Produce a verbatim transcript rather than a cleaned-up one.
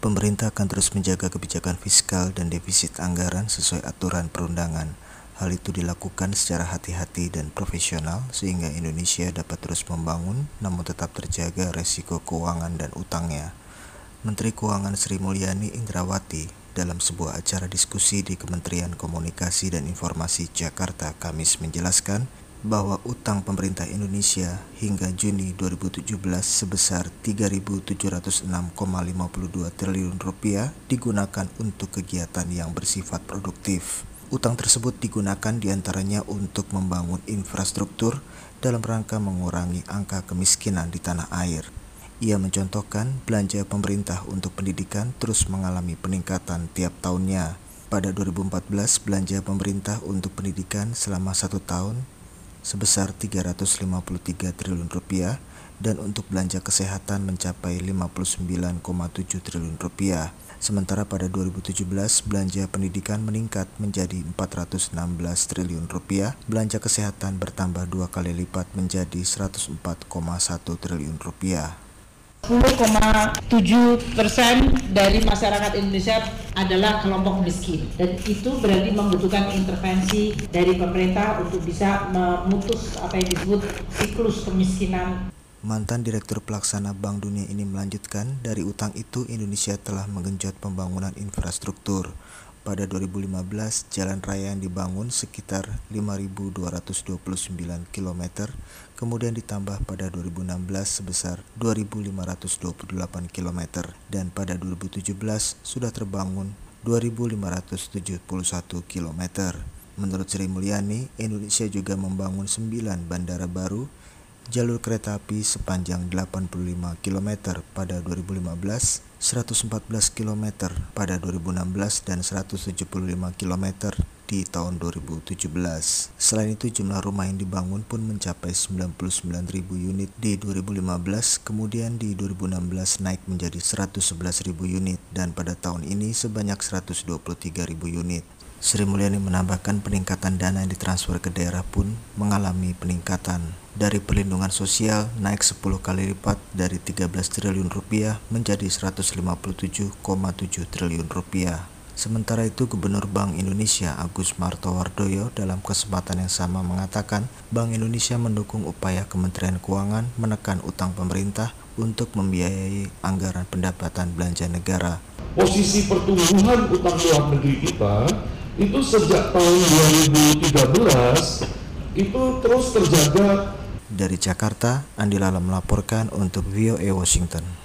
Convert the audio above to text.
Pemerintah akan terus menjaga kebijakan fiskal dan defisit anggaran sesuai aturan perundangan. Hal itu dilakukan secara hati-hati dan profesional sehingga Indonesia dapat terus membangun namun tetap terjaga resiko keuangan dan utangnya. Menteri Keuangan Sri Mulyani Indrawati dalam sebuah acara diskusi di Kementerian Komunikasi dan Informasi Jakarta Kamis menjelaskan bahwa utang pemerintah Indonesia hingga Juni dua ribu tujuh belas sebesar tiga ribu tujuh ratus enam koma lima dua triliun rupiah digunakan untuk kegiatan yang bersifat produktif. Utang tersebut digunakan diantaranya untuk membangun infrastruktur dalam rangka mengurangi angka kemiskinan di tanah air. Ia mencontohkan belanja pemerintah untuk pendidikan terus mengalami peningkatan tiap tahunnya. Pada dua ribu empat belas, belanja pemerintah untuk pendidikan selama satu tahun sebesar tiga ratus lima puluh tiga triliun rupiah dan untuk belanja kesehatan mencapai lima puluh sembilan koma tujuh triliun rupiah. Sementara pada dua ribu tujuh belas belanja pendidikan meningkat menjadi empat ratus enam belas triliun rupiah, belanja kesehatan bertambah dua kali lipat menjadi seratus empat koma satu triliun rupiah. sepuluh koma tujuh persen dari masyarakat Indonesia adalah kelompok miskin, dan itu berarti membutuhkan intervensi dari pemerintah untuk bisa memutus apa yang disebut siklus kemiskinan. Mantan Direktur Pelaksana Bank Dunia ini melanjutkan, dari utang itu Indonesia telah menggenjot pembangunan infrastruktur. Pada dua ribu lima belas, jalan raya yang dibangun sekitar lima ribu dua ratus dua puluh sembilan kilometer, kemudian ditambah pada dua ribu enam belas sebesar dua ribu lima ratus dua puluh delapan kilometer, dan pada dua ribu tujuh belas sudah terbangun dua ribu lima ratus tujuh puluh satu kilometer. Menurut Sri Mulyani, Indonesia juga membangun sembilan bandara baru, jalur kereta api sepanjang delapan puluh lima kilometer pada dua ribu lima belas, seratus empat belas kilometer pada dua ribu enam belas, dan seratus tujuh puluh lima kilometer di tahun dua ribu tujuh belas. Selain itu, jumlah rumah yang dibangun pun mencapai sembilan puluh sembilan ribu unit di dua ribu lima belas, kemudian di dua ribu enam belas naik menjadi seratus sebelas ribu unit, dan pada tahun ini sebanyak seratus dua puluh tiga ribu unit. Sri Mulyani menambahkan peningkatan dana yang ditransfer ke daerah pun mengalami peningkatan. Dari perlindungan sosial naik sepuluh kali lipat dari tiga belas triliun rupiah menjadi seratus lima puluh tujuh koma tujuh triliun rupiah. Sementara itu, Gubernur Bank Indonesia Agus Martowardoyo dalam kesempatan yang sama mengatakan Bank Indonesia mendukung upaya Kementerian Keuangan menekan utang pemerintah untuk membiayai anggaran pendapatan belanja negara. Posisi pertumbuhan utang luar negeri kita itu sejak tahun dua ribu tiga belas itu terus terjaga. Dari Jakarta, Andi Lala melaporkan untuk V O A Washington.